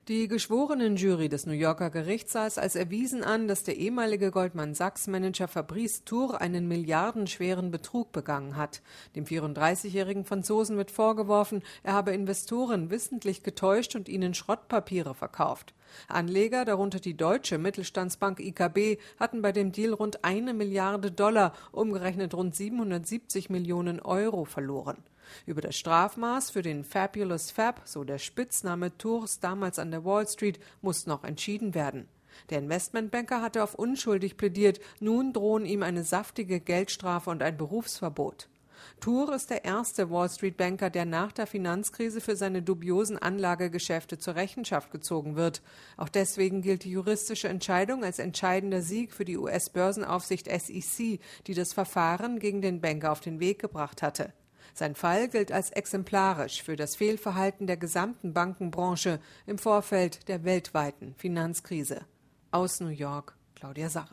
Die Geschworenenjury des New Yorker Gerichts sah es als erwiesen an, dass der ehemalige Goldman Sachs-Manager Fabrice Tour einen milliardenschweren Betrug begangen hat. Dem 34-jährigen Franzosen wird vorgeworfen, er habe Investoren wissentlich getäuscht und ihnen Schrottpapiere verkauft. Anleger, darunter die deutsche Mittelstandsbank IKB, hatten bei dem Deal rund 1 Milliarde $, umgerechnet rund 770 Millionen Euro, verloren. Über das Strafmaß für den Fabulous Fab, so der Spitzname Tours damals an der Wall Street, muss noch entschieden werden. Der Investmentbanker hatte auf unschuldig plädiert, nun drohen ihm eine saftige Geldstrafe und ein Berufsverbot. Tour ist der erste Wall-Street-Banker, der nach der Finanzkrise für seine dubiosen Anlagegeschäfte zur Rechenschaft gezogen wird. Auch deswegen gilt die juristische Entscheidung als entscheidender Sieg für die US-Börsenaufsicht SEC, die das Verfahren gegen den Banker auf den Weg gebracht hatte. Sein Fall gilt als exemplarisch für das Fehlverhalten der gesamten Bankenbranche im Vorfeld der weltweiten Finanzkrise. Aus New York, Claudia Sache.